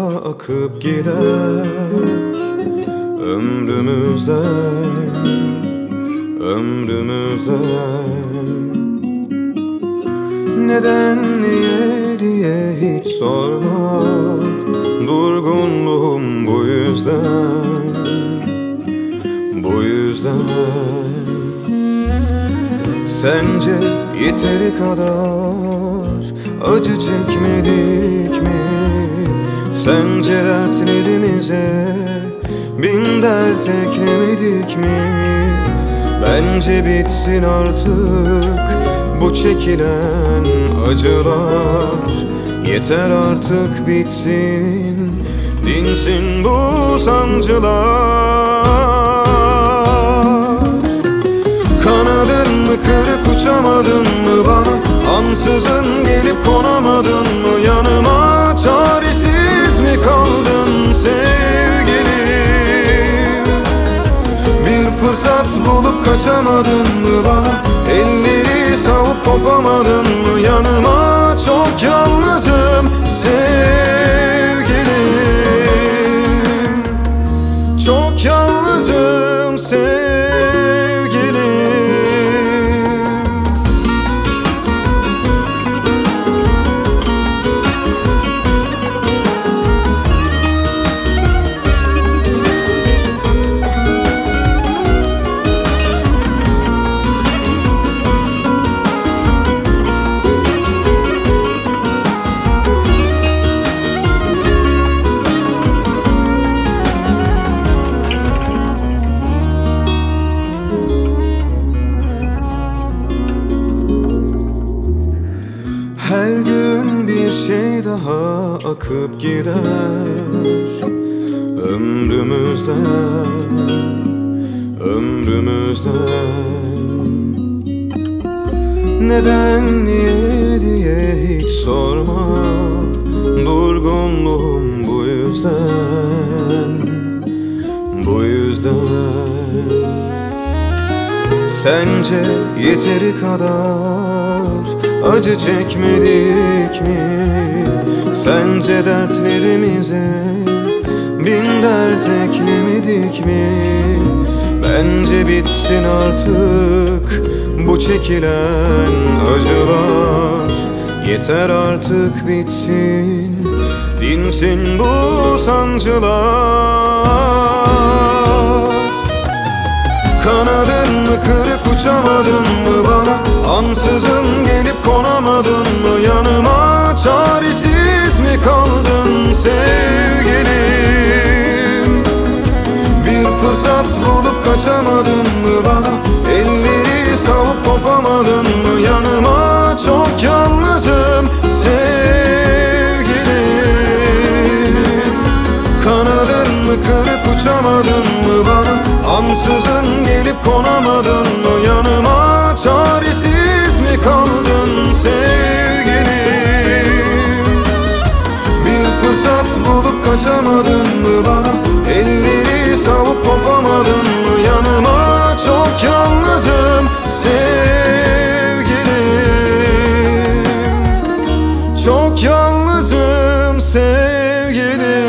akıp gider ömrümüzden, ömrümüzden. Neden, niye diye hiç sorma, durgunluğum bu yüzden, bu yüzden. Sence yeteri kadar acı çekmedik mi? Sence dertlerimize bin dert eklemedik mi? Bence bitsin artık bu çekilen acılar. Yeter artık bitsin, dinsin bu sancılar. Kanadın mı kırık, uçamadın mı bana? Ansızın gelip konamadın mı yanıma? Çaresiz mi kaldın sevgilim? Bir fırsat bulup kaçamadın mı bana? Elleri savup kopamadın mı yanıma? Çok yalnızım sevgilim, çok yalnızım sevgilim. Her gün bir şey daha akıp gider ömrümüzden, ömrümüzden. Neden, niye diye hiç sorma, durgunluğum bu yüzden, bu yüzden. Sence yeteri kadar acı çekmedik mi? Sence dertlerimize bin dert eklemedik mi? Bence bitsin artık bu çekilen acılar. Yeter artık bitsin, dinsin bu sancılar. Kanadın mı kırık, uçamadın mı bana? Ansızın gelip konamadın mı yanıma? Çaresiz mi kaldın sevgilim? Bir fırsat bulup kaçamadın mı bana? Elleri savup kopamadın mı yanıma? Çok yalnızım sevgilim. Kanadın mı kırık, uçamadın mı bana? Ansızın gelip konamadın mı yanıma? Çaresiz mi kaldın sevgilim? Bir fırsat bulup kaçamadın mı bana? Elleri savup kopamadın mı yanıma? Çok yalnızım sevgilim, çok yalnızım sevgilim.